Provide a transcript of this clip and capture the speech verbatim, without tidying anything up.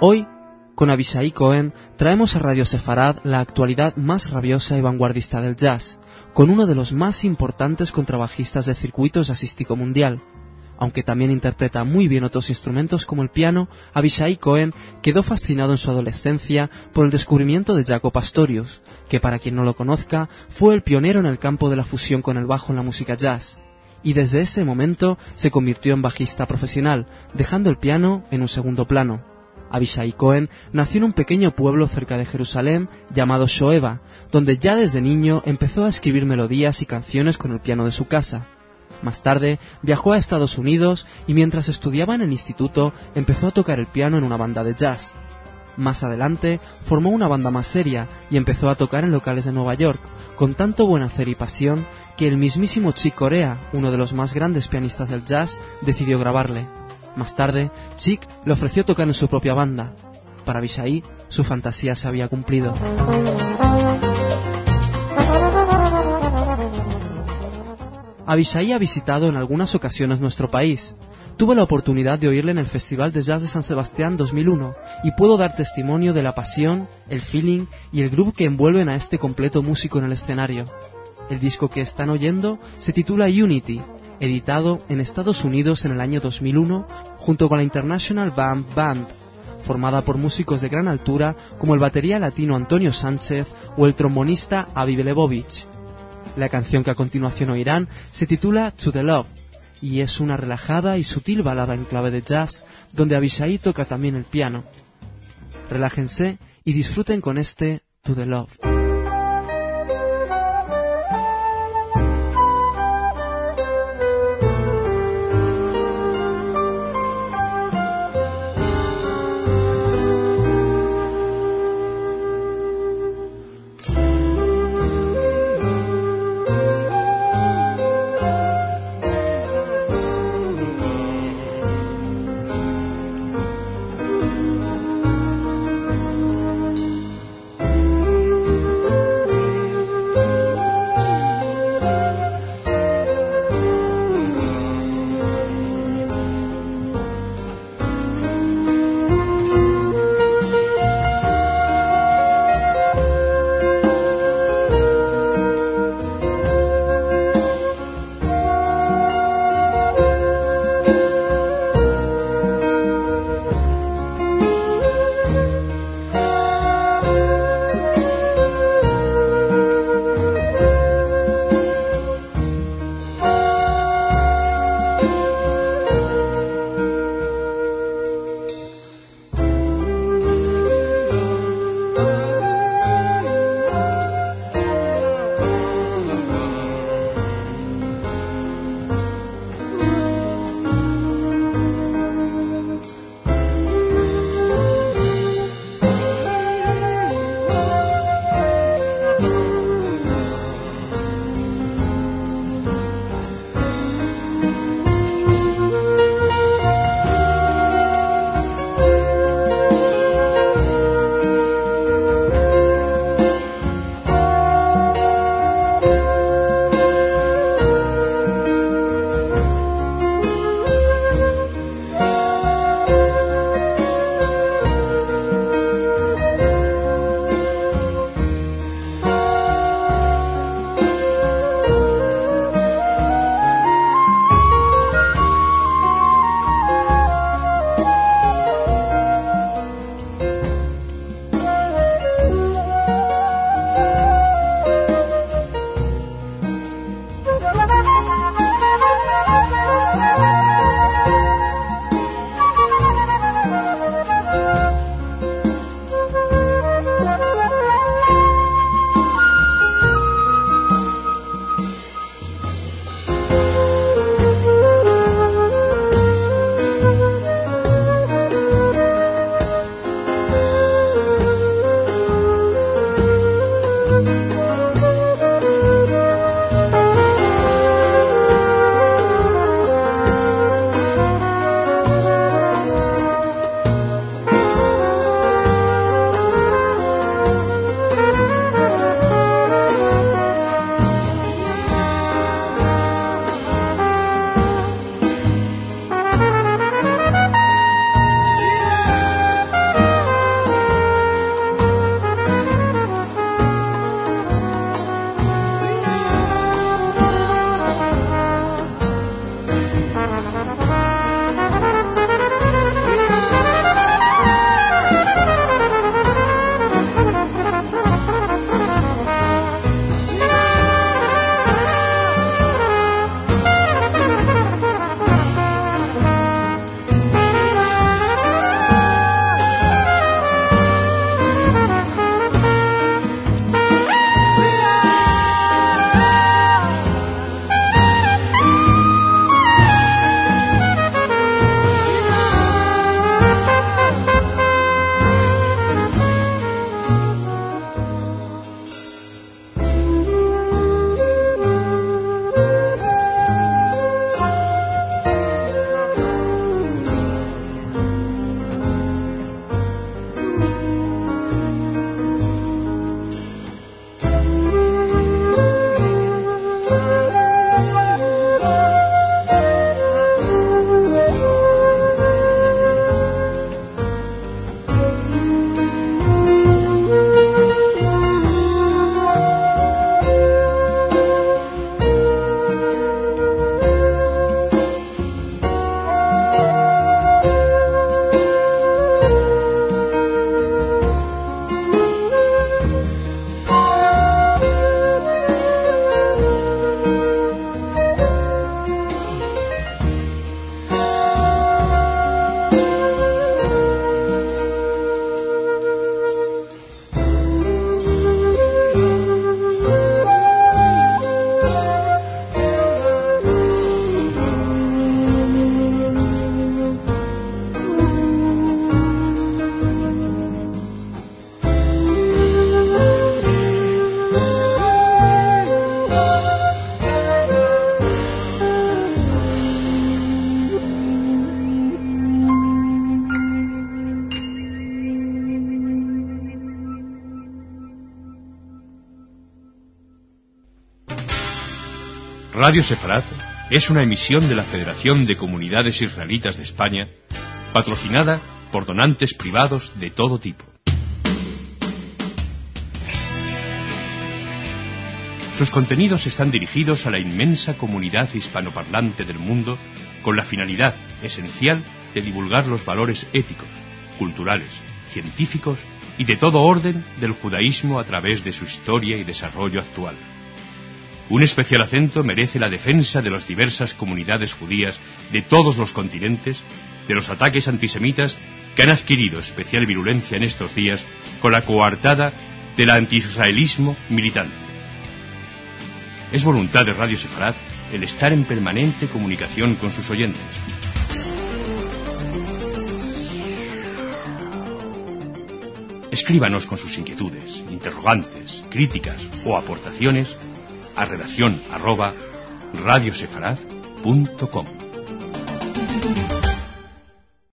Hoy, con Avishai Cohen, traemos a Radio Sefarad la actualidad más rabiosa y vanguardista del jazz, con uno de los más importantes contrabajistas de circuito jazzístico mundial. Aunque también interpreta muy bien otros instrumentos como el piano, Avishai Cohen quedó fascinado en su adolescencia por el descubrimiento de Jaco Pastorius, que para quien no lo conozca, fue el pionero en el campo de la fusión con el bajo en la música jazz. Y desde ese momento se convirtió en bajista profesional, dejando el piano en un segundo plano. Avishai Cohen nació en un pequeño pueblo cerca de Jerusalén llamado Shoeva, donde ya desde niño empezó a escribir melodías y canciones con el piano de su casa. Más tarde viajó a Estados Unidos y mientras estudiaba en el instituto empezó a tocar el piano en una banda de jazz. Más adelante formó una banda más seria y empezó a tocar en locales de Nueva York, con tanto buen hacer y pasión que el mismísimo Chick Corea, uno de los más grandes pianistas del jazz, decidió grabarle. Más tarde, Chick le ofreció tocar en su propia banda. Para Avishai, su fantasía se había cumplido. Avishai ha visitado en algunas ocasiones nuestro país. Tuve la oportunidad de oírle en el Festival de Jazz de San Sebastián dos mil uno y puedo dar testimonio de la pasión, el feeling y el groove que envuelven a este completo músico en el escenario. El disco que están oyendo se titula Unity, editado en Estados Unidos en el año dos mil uno junto con la International Band Band, formada por músicos de gran altura como el batería latino Antonio Sánchez o el trombonista Avi Belebovich. La canción que a continuación oirán se titula To The Love y es una relajada y sutil balada en clave de jazz donde Avishai toca también el piano. Relájense y disfruten con este To The Love. Radio Sefarad es una emisión de la Federación de Comunidades Israelitas de España, patrocinada por donantes privados de todo tipo. Sus contenidos están dirigidos a la inmensa comunidad hispanoparlante del mundo con la finalidad esencial de divulgar los valores éticos, culturales, científicos y de todo orden del judaísmo a través de su historia y desarrollo actual. Un especial acento merece la defensa de las diversas comunidades judías de todos los continentes de los ataques antisemitas que han adquirido especial virulencia en estos días con la coartada del antiisraelismo militante. Es voluntad de Radio Sefarad el estar en permanente comunicación con sus oyentes. Escríbanos con sus inquietudes, interrogantes, críticas o aportaciones a redacción arroba radiosefarad punto com.